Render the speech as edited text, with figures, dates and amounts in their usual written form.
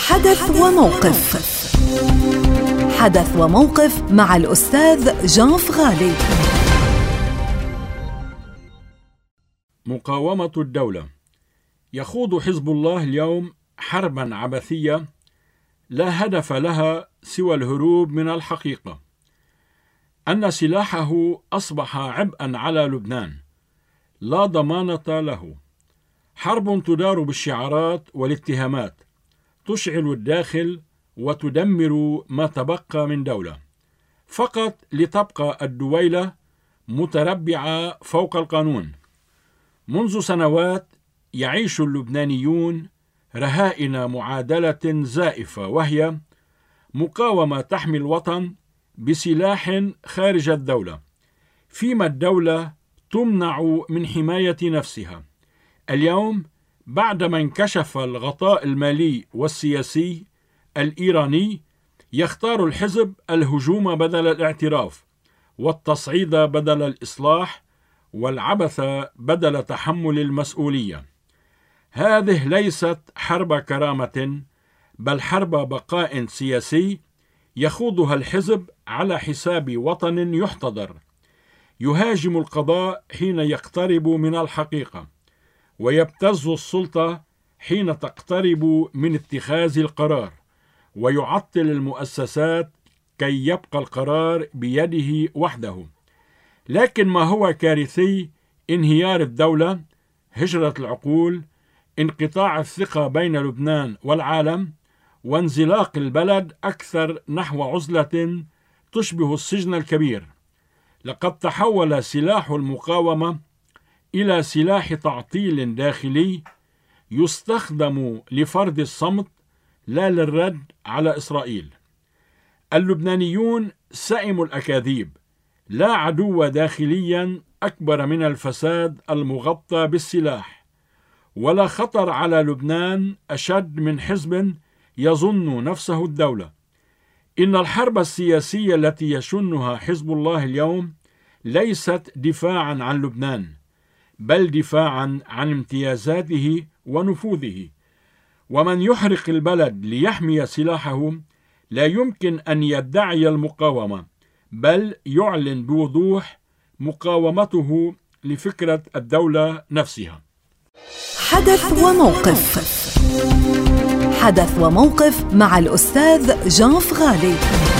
حدث وموقف. حدث وموقف مع الأستاذ جان فغالي. مقاومة الدولة. يخوض حزب الله اليوم حربا عبثية لا هدف لها سوى الهروب من الحقيقة، أن سلاحه أصبح عبئا على لبنان لا ضمانة له. حرب تدار بالشعارات والاتهامات، تشعل الداخل وتدمر ما تبقى من دولة، فقط لتبقى الدويلة متربعة فوق القانون. منذ سنوات يعيش اللبنانيون رهائن معادلة زائفة، وهي مقاومة تحمي الوطن بسلاح خارج الدولة، فيما الدولة تمنع من حماية نفسها. اليوم بعدما انكشف الغطاء المالي والسياسي الإيراني، يختار الحزب الهجوم بدل الاعتراف، والتصعيد بدل الإصلاح، والعبث بدل تحمل المسؤولية. هذه ليست حرب كرامة، بل حرب بقاء سياسي يخوضها الحزب على حساب وطن يحتضر. يهاجم القضاء حين يقترب من الحقيقة، ويبتز السلطة حين تقترب من اتخاذ القرار، ويعطل المؤسسات كي يبقى القرار بيده وحده. لكن ما هو كارثي انهيار الدولة، هجرة العقول، انقطاع الثقة بين لبنان والعالم، وانزلاق البلد أكثر نحو عزلة تشبه السجن الكبير. لقد تحول سلاح المقاومة إلى سلاح تعطيل داخلي يستخدم لفرض الصمت لا للرد على إسرائيل. اللبنانيون سئموا الأكاذيب. لا عدو داخليا أكبر من الفساد المغطى بالسلاح، ولا خطر على لبنان أشد من حزب يظن نفسه الدولة. إن الحرب السياسية التي يشنها حزب الله اليوم ليست دفاعا عن لبنان، بل دفاعا عن امتيازاته ونفوذه. ومن يحرق البلد ليحمي سلاحه لا يمكن أن يدعي المقاومة، بل يعلن بوضوح مقاومته لفكرة الدولة نفسها. حدث وموقف. حدث وموقف مع الأستاذ جان فغالي.